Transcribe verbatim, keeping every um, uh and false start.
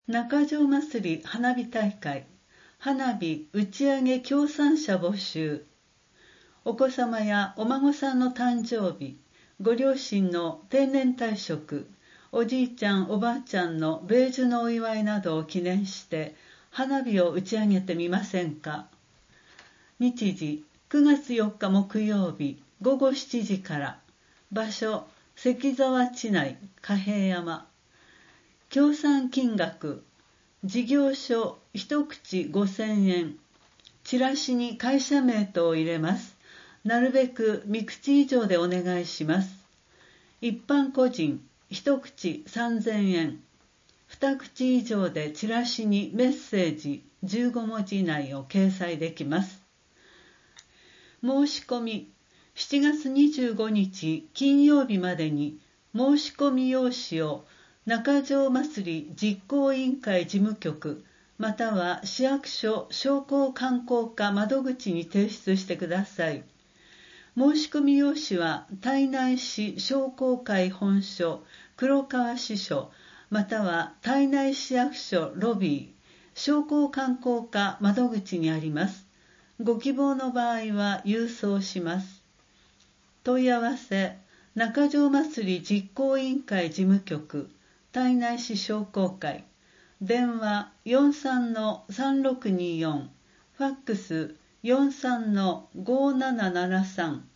中条まつり花火大会、花火打ち上げ協賛者募集。お子様やお孫さんの誕生日、ご両親の定年退職、おじいちゃんおばあちゃんの米寿のお祝いなどを記念して花火を打ち上げてみませんか。日時くがつよっか木曜日ごごしちじから。場所関沢地内貨幣山。協賛金額事業所一口ごせんえん。チラシに会社名等を入れます。なるべくみ口以上でお願いします。一般個人一口さんぜんえん。二口以上でチラシにメッセージじゅうごもじ以内を掲載できます。申し込みしちがつにじゅうごにち金曜日までに申し込み用紙を中条まつり実行委員会事務局または市役所商工観光課窓口に提出してください。申し込み用紙は胎内市商工会本所黒川支所または胎内市役所ロビー商工観光課窓口にあります。ご希望の場合は郵送します。問い合わせ中条まつり実行委員会事務局胎内市商工会、電話 よんさんのさんろくによん、ファックス よんさんのごななななさん